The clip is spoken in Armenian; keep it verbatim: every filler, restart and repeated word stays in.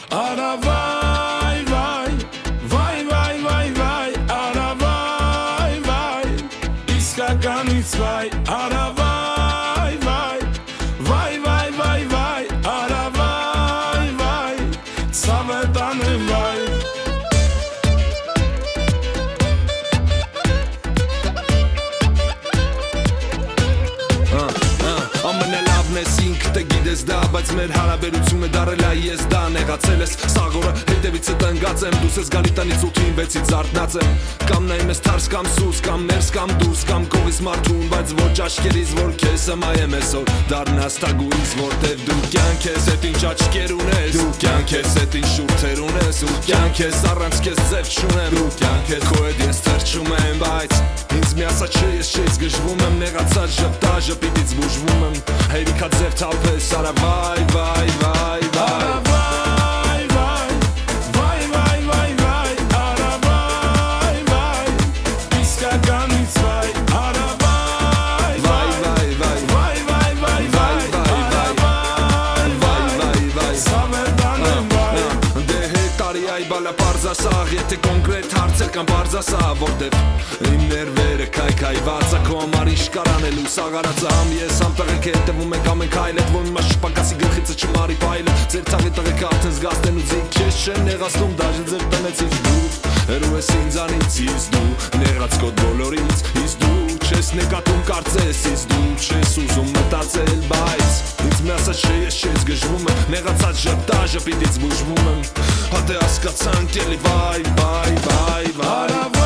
Արա վայ վայ վայ վայ վայ վայ Արա վայ վայ իսկականից վայ Արա վայ վայ վայ վայ վայ վայ Արա վայ վայ ցավը տանեմ վայ Ինքդ գիտես դա, բայց մեր հարաբերությունը դարել է ես դա նեղացել ես սաղորը հետևիցը տնգած եմ դուս ես գալի տնից ութին վեցից արտնած եմ կամ նայում ես թարս կամ սուս կամ ներս կամ դուրս կամ կողիս մարդուն բայց ոչ աչքերից որ քեզ հմայեմ այսօր դառնաս տագույս որտև դու կյանք ես հետ ինչ աչքեր ունես դու կյանք ես հետ ինչ շուրթեր ունես ու կյանք ես առանց քեզ ձև չունեմ դու կյանք ես քո հետ ես թրջում եմ բայց ինձ մի ասա չէ ես չես գժվում եմ նեղացած ժպտա ժպիտից բուժվում եմ հերիքա ձև թափես արա վայ վայ վայ վայ Վայ վայ վայ վայ վայ վայ Արա վայ վայ իսկականից վայ Արա վայ վայ վայ վայ վայ վայ վայ վայ Արա վայ վայ վայ ցավը տանեմ վայ Դե հետ տարի այ բալա պարզասաղ եթե կոնկրետ հարցեր կամ պարզասա որտև իմ ներվերը քայքայված ա քո համար ինչ կարանելու սաղարածը համ ես համ տղեկ հետևում ենք ամենք հայլետ որ միմա շպակասի գլխիցը չմարի պայլը ձեր թաղի տղեկ արդեն զգաստեն ու ձիք քեզ չեն նեղացնում դաժը ձեր տնեցից դու հերու ես ինձանից իս դու նեղած կոտ բոլորից իս դու չես նկատում կարծես իս դու չես ուզում մտածել բայց ինձ մի ասա չէ ես չես գժվում եմ նեղացած ժպտա ժպիտից բուժվում եմ հատե հասկացանք ելի վայ վայ վայ վայ